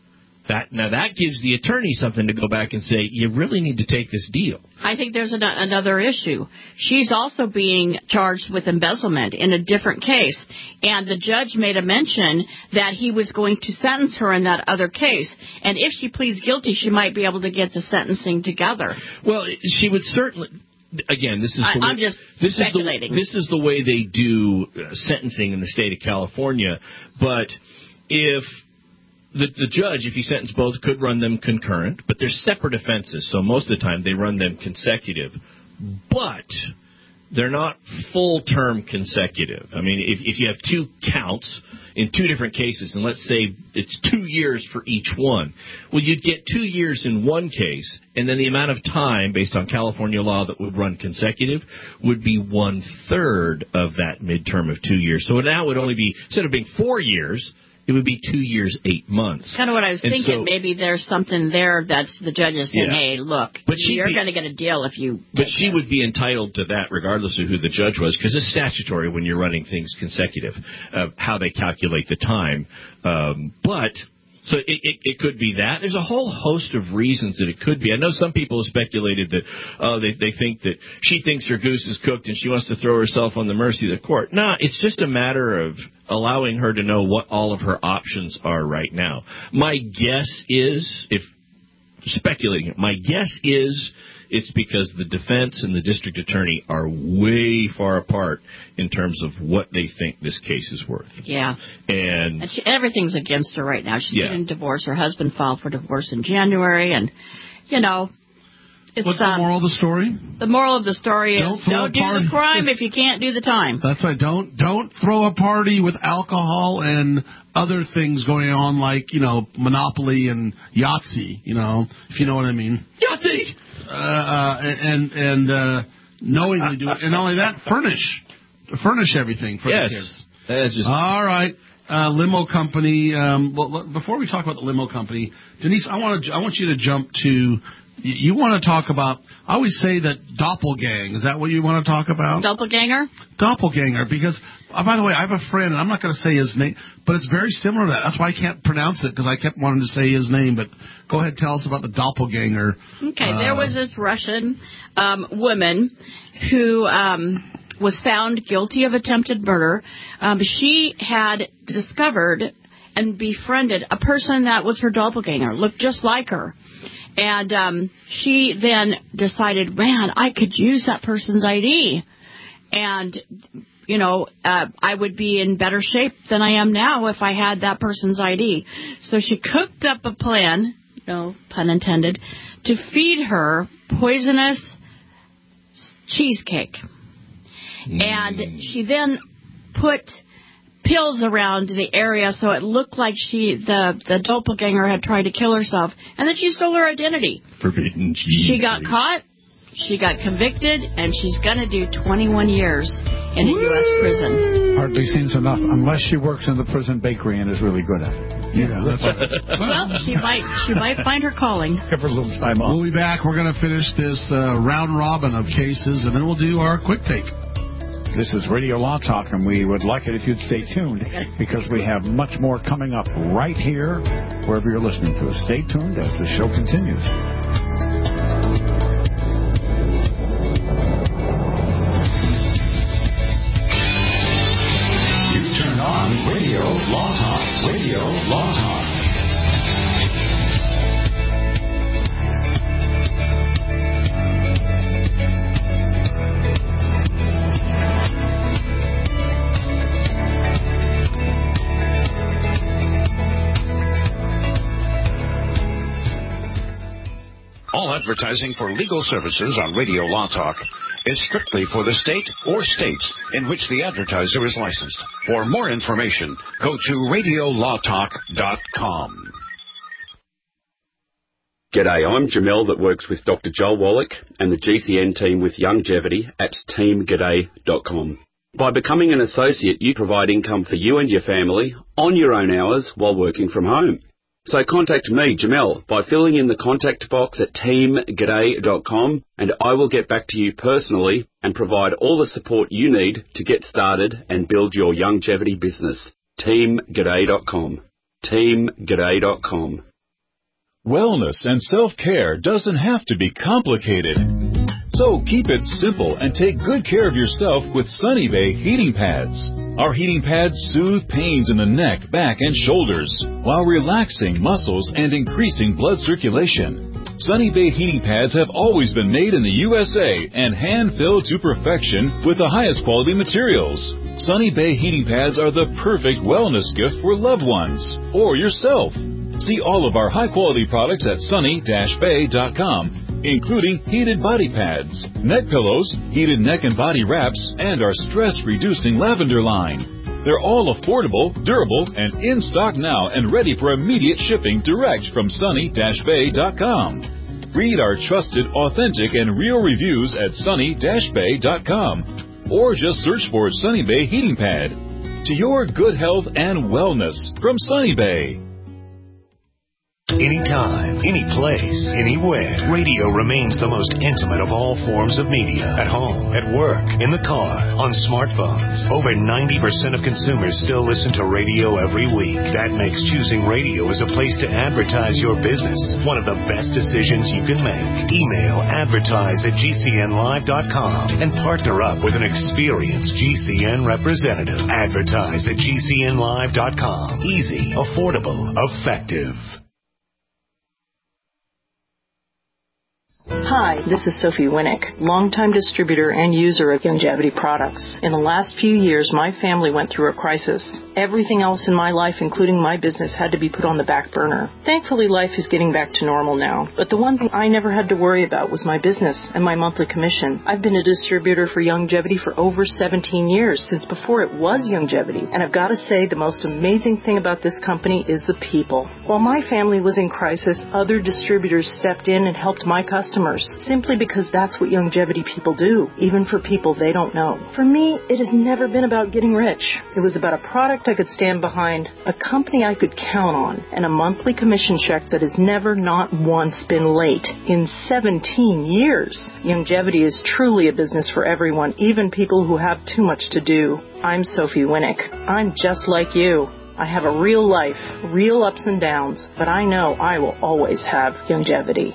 That, now, that gives the attorney something to go back and say, you really need to take this deal. I think there's an, another issue. She's also being charged with embezzlement in a different case. And the judge made a mention that he was going to sentence her in that other case. And if she pleads guilty, she might be able to get the sentencing together. Well, she would certainly... Again, this is I, the way, I'm just this speculating. Is the, this is the way they do uh, sentencing in the state of California. But if... The, the judge, if he sentenced both, could run them concurrent, but they're separate offenses, so most of the time they run them consecutive. But they're not full-term consecutive. I mean, if, if you have two counts in two different cases, and let's say it's two years for each one, well, you'd get two years in one case, and then the amount of time, based on California law, that would run consecutive would be one-third of that midterm of two years. So now it would only be, instead of being four years, it would be two years, eight months. Kind of what I was and thinking. So, Maybe there's something there that's the judges saying, yeah. hey, look, but you're be, going to get a deal if you But she this. would be entitled to that regardless of who the judge was, because it's statutory when you're running things consecutive, uh, how they calculate the time. Um, but... So it, it, it could be that. There's a whole host of reasons that it could be. I know some people have speculated that oh, they, they think that she thinks her goose is cooked and she wants to throw herself on the mercy of the court. No, it's just a matter of allowing her to know what all of her options are right now. My guess is, if speculating, my guess is it's because the defense and the district attorney are way far apart in terms of what they think this case is worth. Yeah. And, and she, everything's against her right now. She's yeah. getting divorced. Her husband filed for divorce in January. And, you know, it's... What's the um, moral of the story? The moral of the story don't is don't do the crime if you can't do the time. That's right. Don't, don't throw a party with alcohol and other things going on like, you know, Monopoly and Yahtzee, you know, if you know what I mean. Yahtzee! Uh, uh, and and uh, knowingly do it, and not only that, furnish, furnish everything for yes. the kids. That's just all right. Uh, limo company. Um, well, before we talk about the limo company, Denise, I want to I want you to jump to. You want to talk about, I always say that doppelgang. Is that what you want to talk about? Doppelganger? Doppelganger, because, uh, by the way, I have a friend, and I'm not going to say his name, but it's very similar to that. That's why I can't pronounce it, because I kept wanting to say his name. But go ahead, tell us about the doppelganger. Okay, uh, there was this Russian um, woman who um, was found guilty of attempted murder. Um, she had discovered and befriended a person that was her doppelganger, looked just like her. And um, she then decided, man, I could use that person's I D. And, you know, uh, I would be in better shape than I am now if I had that person's I D. So she cooked up a plan, no pun intended, to feed her poisonous cheesecake. Mm. And she then put pills around the area so it looked like she, the, the doppelganger had tried to kill herself, and then she stole her identity. Forbidden cheese. She got caught, she got convicted, and she's going to do twenty-one years in a U S prison. Hardly seems enough, unless she works in the prison bakery and is really good at it. Yeah, that's right. Well, she might she might find her calling. Give her a little time off. We'll be back. We're going to finish this uh, round robin of cases, and then we'll do our quick take. This is Radio Law Talk, and we would like it if you'd stay tuned because we have much more coming up right here, wherever you're listening to us. Stay tuned as the show continues. You turn on Radio Law Talk. Radio Law Talk. All advertising for legal services on Radio Law Talk is strictly for the state or states in which the advertiser is licensed. For more information, go to radio law talk dot com. G'day, I'm Jamel that works with Doctor Joel Wallach and the G C N team with Longevity at team g'day dot com. By becoming an associate, you provide income for you and your family on your own hours while working from home. So contact me, Jamel, by filling in the contact box at team g'day dot com, and I will get back to you personally and provide all the support you need to get started and build your longevity business. team g'day dot com. team g'day dot com. Wellness and self-care doesn't have to be complicated. So keep it simple and take good care of yourself with Sunny Bay heating pads. Our heating pads soothe pains in the neck, back, and shoulders while relaxing muscles and increasing blood circulation. Sunny Bay heating pads have always been made in the U S A and hand-filled to perfection with the highest quality materials. Sunny Bay heating pads are the perfect wellness gift for loved ones or yourself. See all of our high-quality products at sunny dash bay dot com including heated body pads, neck pillows, heated neck and body wraps, and our stress-reducing lavender line. They're all affordable, durable, and in stock now and ready for immediate shipping direct from sunny dash bay dot com. Read our trusted, authentic, and real reviews at sunny dash bay dot com or just search for Sunny Bay Heating Pad. To your good health and wellness from Sunny Bay. Anytime, any place, anywhere. Radio remains the most intimate of all forms of media. At home, at work, in the car, on smartphones. Over ninety percent of consumers still listen to radio every week. That makes choosing radio as a place to advertise your business one of the best decisions you can make. Email advertise at g c n live dot com and partner up with an experienced G C N representative. Advertise at g c n live dot com. Easy, affordable, effective. Hi, this is Sophie Winnick, longtime distributor and user of Youngevity products. In the last few years, my family went through a crisis. Everything else in my life, including my business, had to be put on the back burner. Thankfully, life is getting back to normal now. But the one thing I never had to worry about was my business and my monthly commission. I've been a distributor for Youngevity for over seventeen years, since before it was Youngevity. And I've got to say, the most amazing thing about this company is the people. While my family was in crisis, other distributors stepped in and helped my customers, simply because that's what Youngevity people do, even for people they don't know. For me, it has never been about getting rich. It was about a product I could stand behind, a company I could count on, and a monthly commission check that has never, not once, been late in seventeen years. Youngevity is truly a business for everyone, even people who have too much to do. I'm Sophie Winnick. I'm just like you. I have a real life, real ups and downs, but I know I will always have Youngevity.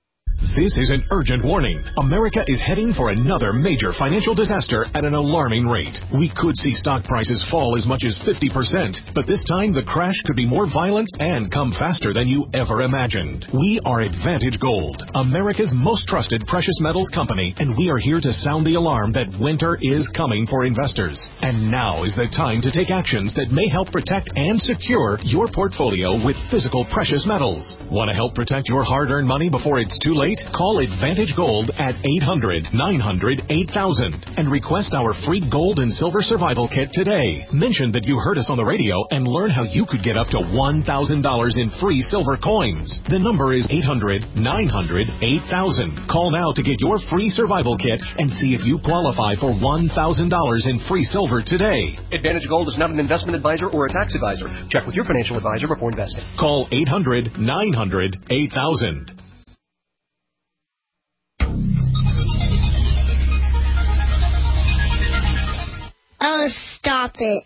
This is an urgent warning. America is heading for another major financial disaster at an alarming rate. We could see stock prices fall as much as fifty percent, but this time the crash could be more violent and come faster than you ever imagined. We are Advantage Gold, America's most trusted precious metals company, and we are here to sound the alarm that winter is coming for investors. And now is the time to take actions that may help protect and secure your portfolio with physical precious metals. Want to help protect your hard-earned money before it's too late? Call Advantage Gold at eight hundred, nine hundred, eight thousand and request our free gold and silver survival kit today. Mention that you heard us on the radio and learn how you could get up to one thousand dollars in free silver coins. The number is eight hundred, nine hundred, eight thousand. Call now to get your free survival kit and see if you qualify for one thousand dollars in free silver today. Advantage Gold is not an investment advisor or a tax advisor. Check with your financial advisor before investing. Call eight hundred, nine hundred, eight thousand. Oh, stop it.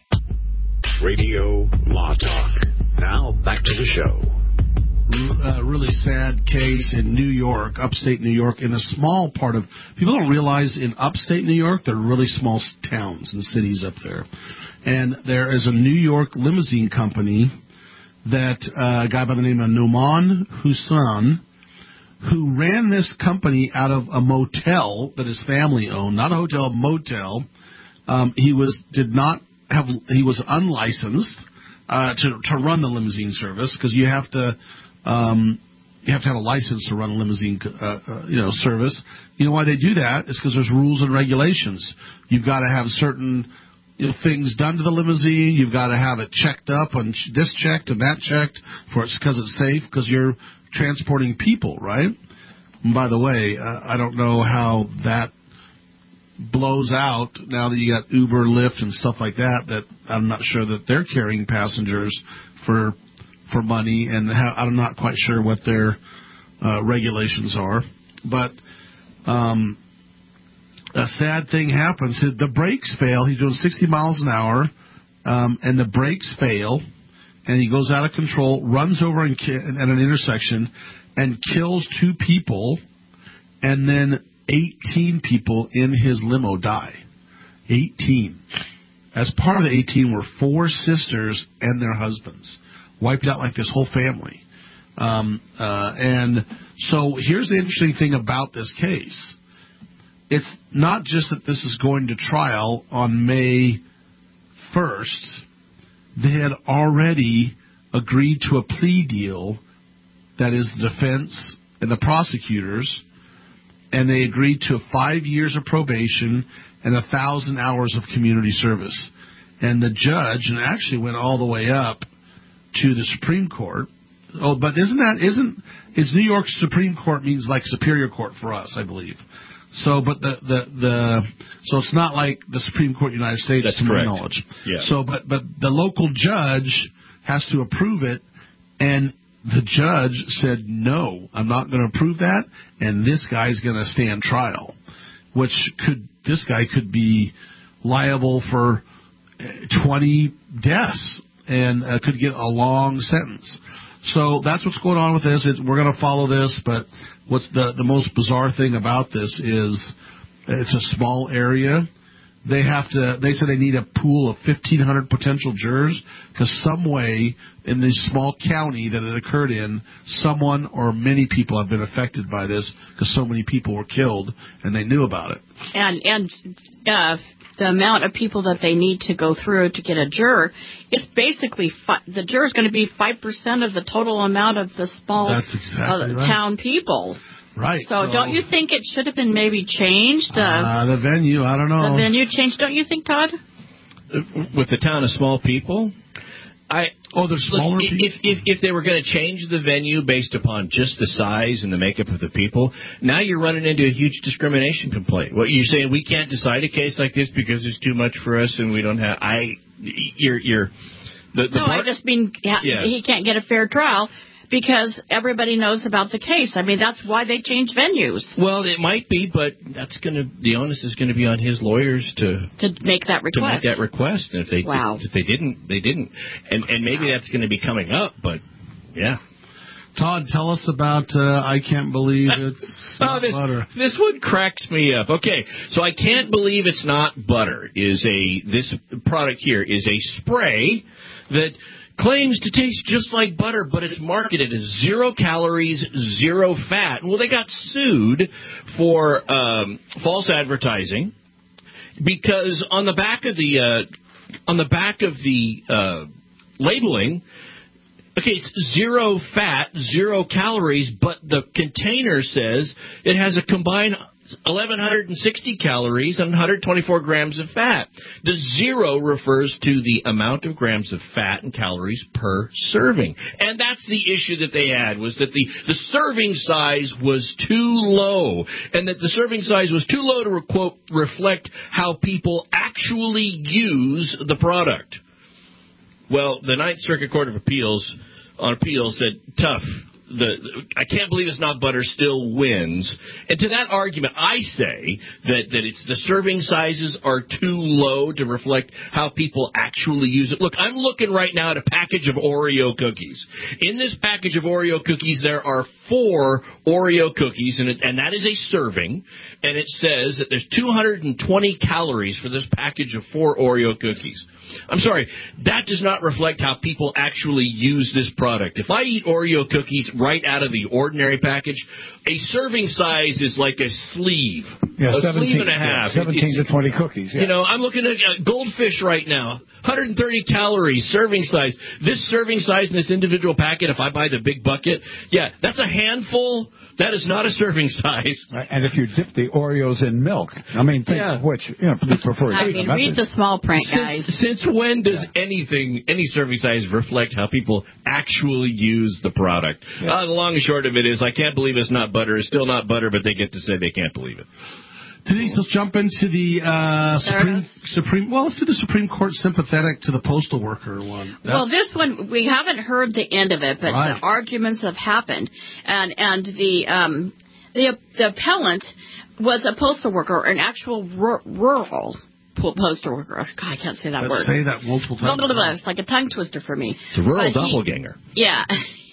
Radio Law Talk. Now, back to the show. A really sad case in New York, upstate New York, in a small part of... People don't realize in upstate New York, there are really small towns and cities up there. And there is a New York limousine company that uh, a guy by the name of Nouman Hussain, who ran this company out of a motel that his family owned, not a hotel, a motel. Um, he was did not have he was unlicensed uh, to to run the limousine service, because you have to um, you have to have a license to run a limousine uh, uh, you know service. You know why they do that? It's because there's rules and regulations. You've got to have certain you know, things done to the limousine. You've got to have it checked up and this checked and that checked for it's because it's safe, because you're transporting people, right? And by the way, uh, I don't know how that blows out now that you got Uber, Lyft, and stuff like that. That I'm not sure that they're carrying passengers for for money, and how, I'm not quite sure what their uh, regulations are. But um, a sad thing happens. The brakes fail. He's doing sixty miles an hour, um, and the brakes fail, and he goes out of control, runs over and ki- at an intersection, and kills two people, and then eighteen people in his limo die. eighteen. As part of the eighteen were four sisters and their husbands. Wiped out like this whole family. Um, uh, and so here's the interesting thing about this case. It's not just that this is going to trial on May first. They had already agreed to a plea deal, that is the defense and the prosecutors, and they agreed to five years of probation and a thousand hours of community service. And the judge, and it actually went all the way up to the Supreme Court. Oh, but isn't that isn't is New York Supreme Court means like Superior Court for us, I believe. So, but the the, the so it's not like the Supreme Court of the United States, That's to correct. my knowledge. Yeah. So, but but the local judge has to approve it, and the judge said, no, I'm not going to approve that, and this guy's going to stand trial, which could, this guy could be liable for twenty deaths and uh, could get a long sentence. So that's what's going on with this. It, we're going to follow this, but what's the, the most bizarre thing about this is it's a small area. They have to. They say they need a pool of fifteen hundred potential jurors because some way in this small county that it occurred in, someone or many people have been affected by this because so many people were killed and they knew about it. And and uh, the amount of people that they need to go through to get a juror is basically fi- the juror is going to be five percent of the total amount of the small That's exactly uh, right. town people. Right. So, so don't you think it should have been maybe changed? Uh, uh, the venue, I don't know. The venue changed, don't you think, Todd? With the town of small people? I Oh, there's smaller look, people? if, if, if they were going to change the venue based upon just the size and the makeup of the people, now you're running into a huge discrimination complaint. What you're saying, we can't decide a case like this because there's too much for us and we don't have... I, you're... you're the, the no, part, I just mean yeah, yeah. he can't get a fair trial because everybody knows about the case. I mean, that's why they changed venues. Well, it might be, but that's going to the onus is going to be on his lawyers to to make that request. To make that request, and if they wow. if they didn't, they didn't, and and maybe that's going to be coming up. But yeah, Todd, tell us about uh, I Can't Believe It's oh, Not this, Butter. This one cracks me up. Okay, so I Can't Believe It's Not Butter is a this product here is a spray that claims to taste just like butter, but it's marketed as zero calories, zero fat. Well, they got sued for um, false advertising because on the back of the uh, on the back of the uh, labeling, okay, it's zero fat, zero calories, but the container says it has a combined eleven sixty calories and one hundred twenty-four grams of fat. The zero refers to the amount of grams of fat and calories per serving. And that's the issue that they had, was that the, the serving size was too low, and that the serving size was too low to, quote, reflect how people actually use the product. Well, the Ninth Circuit Court of Appeals on appeal said, tough. The, I Can't Believe It's Not Butter still wins. And to that argument, I say that, that it's the serving sizes are too low to reflect how people actually use it. Look, I'm looking right now at a package of Oreo cookies. In this package of Oreo cookies, there are four Oreo cookies, and, it, and that is a serving. And it says that there's two hundred twenty calories for this package of four Oreo cookies. I'm sorry, that does not reflect how people actually use this product. If I eat Oreo cookies right out of the ordinary package, a serving size is like a sleeve. Yeah, a seventeen, sleeve and a half. Yeah, seventeen it's, to twenty cookies. Yeah. You know, I'm looking at uh, Goldfish right now. one hundred thirty calories, serving size. This serving size in this individual packet, if I buy the big bucket, yeah, that's a handful. That is not a serving size. Right. And if you dip the Oreos in milk, I mean, think yeah. of which, you know, prefer. I mean, read the small print, guys. Since, since when does yeah. anything, any serving size reflect how people actually use the product? Yeah. Uh, the long and short of it is, I Can't Believe It's Not Butter. It's still not butter, but they get to say they can't believe it. Denise, let's jump into the uh, Supreme, Supreme. Well, let's do the Supreme Court sympathetic to the postal worker one. That's, well, this one we haven't heard the end of it, but right. the arguments have happened, and and the um, the the appellant was a postal worker, an actual r- rural postal worker. God, I can't say that let's word. Say that multiple times. Blah, blah, blah. It's like a tongue twister for me. It's a rural but doppelganger. He, yeah.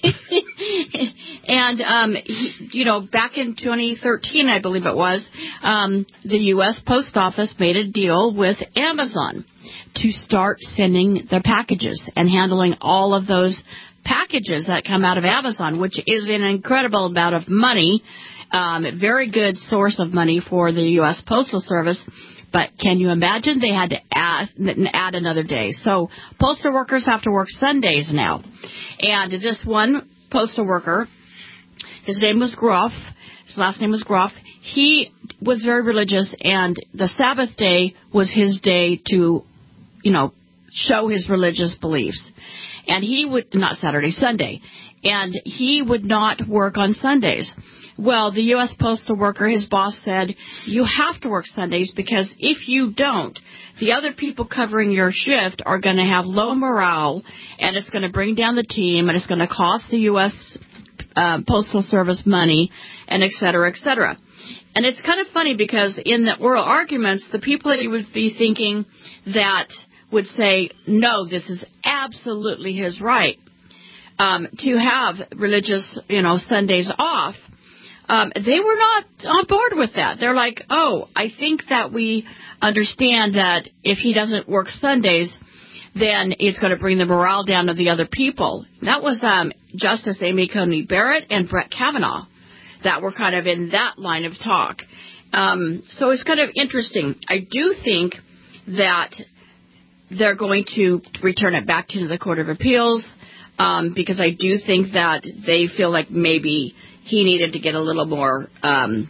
And, um, he, you know, back in twenty thirteen, I believe it was, um, the U S Post Office made a deal with Amazon to start sending their packages and handling all of those packages that come out of Amazon, which is an incredible amount of money, um, a very good source of money for the U S Postal Service. But can you imagine they had to add, add another day? So postal workers have to work Sundays now. And this one postal worker, his name was Groff. His last name was Groff. he was very religious, and the Sabbath day was his day to, you know, show his religious beliefs. And he would, not Saturday, Sunday. And he would not work on Sundays. Well, the U S postal worker, his boss said, you have to work Sundays because if you don't, the other people covering your shift are going to have low morale, and it's going to bring down the team, and it's going to cost the U S uh, Postal Service money, and et cetera, et cetera. And it's kind of funny because in the oral arguments, the people that you would be thinking that would say, no, this is absolutely his right um, to have religious, you know, Sundays off, um, they were not on board with that. They're like, oh, I think that we understand that if he doesn't work Sundays, then it's going to bring the morale down of the other people. That was um, Justice Amy Coney Barrett and Brett Kavanaugh that were kind of in that line of talk. Um, so it's kind of interesting. I do think that they're going to return it back to the Court of Appeals um, because I do think that they feel like maybe he needed to get a little more, um,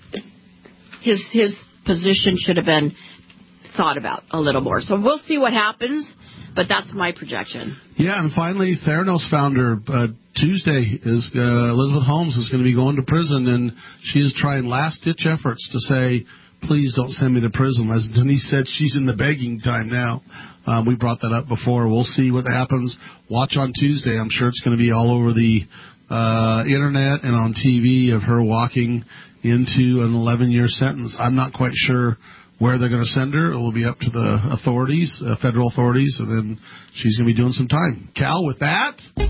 his his position should have been thought about a little more. So we'll see what happens, but that's my projection. Yeah, and finally, Theranos founder, uh, Tuesday, is uh, Elizabeth Holmes is going to be going to prison, and she is trying last-ditch efforts to say, please don't send me to prison. As Denise said, she's in the begging time now. Um, we brought that up before. We'll see what happens. Watch on Tuesday. I'm sure it's going to be all over the uh, Internet and on T V of her walking into an eleven-year sentence. I'm not quite sure where they're going to send her. It will be up to the authorities, uh, federal authorities, and then she's going to be doing some time. Cal, with that?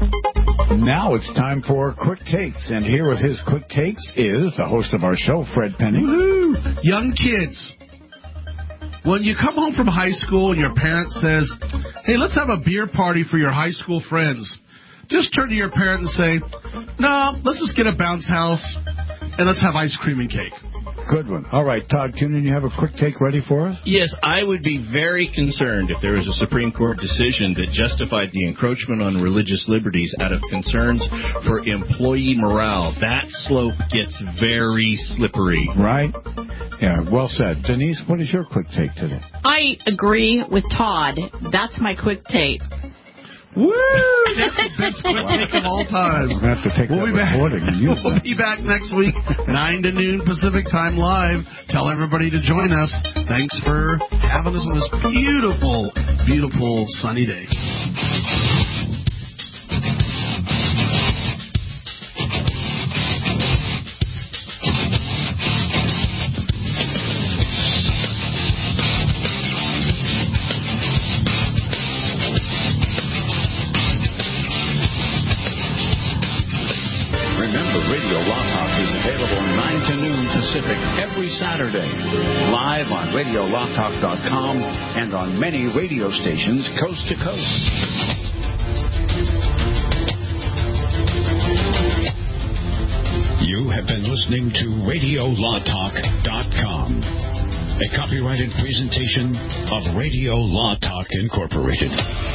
Now it's time for Quick Takes, and here with his Quick Takes is the host of our show, Fred Penny. Woo-hoo. Young kids, when you come home from high school and your parent says, hey, let's have a beer party for your high school friends, just turn to your parent and say, no, let's just get a bounce house and let's have ice cream and cake. Good one. All right, Todd Cunin, you have a quick take ready for us? Yes, I would be very concerned if there was a Supreme Court decision that justified the encroachment on religious liberties out of concerns for employee morale. That slope gets very slippery. Right? Yeah, well said. Denise, what is your quick take today? I agree with Todd. That's my quick take. Woo! That's the best quick take of all time. We're going to have to take we'll that be recording back. and use We'll that. be back next week, nine to noon Pacific Time live. Tell everybody to join us. Thanks for having us on this beautiful, beautiful sunny day. Pacific every Saturday, live on radio law talk dot com and on many radio stations coast to coast. You have been listening to radio law talk dot com, a copyrighted presentation of Radio Law Talk Incorporated.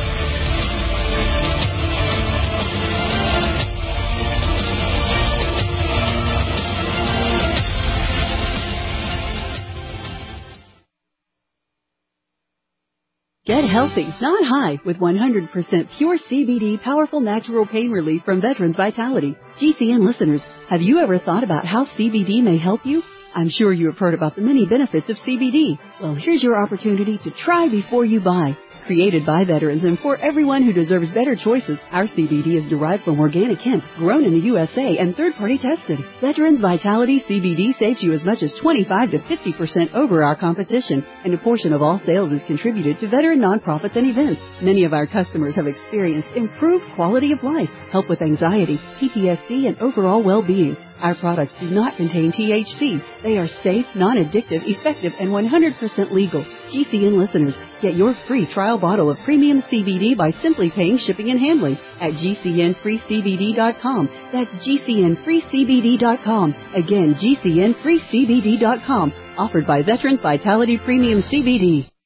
Get healthy, not high, with one hundred percent pure C B D powerful natural pain relief from Veterans Vitality. G C N listeners, have you ever thought about how C B D may help you? I'm sure you have heard about the many benefits of C B D. Well, here's your opportunity to try before you buy. Created by veterans and for everyone who deserves better choices, our C B D is derived from organic hemp, grown in the U S A and third-party tested. Veterans Vitality C B D saves you as much as twenty-five to fifty percent over our competition, and a portion of all sales is contributed to veteran nonprofits and events. Many of our customers have experienced improved quality of life, help with anxiety, P T S D, and overall well-being. Our products do not contain T H C. They are safe, non-addictive, effective, and one hundred percent legal. G C N listeners, get your free trial bottle of premium C B D by simply paying shipping and handling at G C N free C B D dot com. That's G C N free C B D dot com. Again, G C N free C B D dot com. Offered by Veterans Vitality Premium C B D.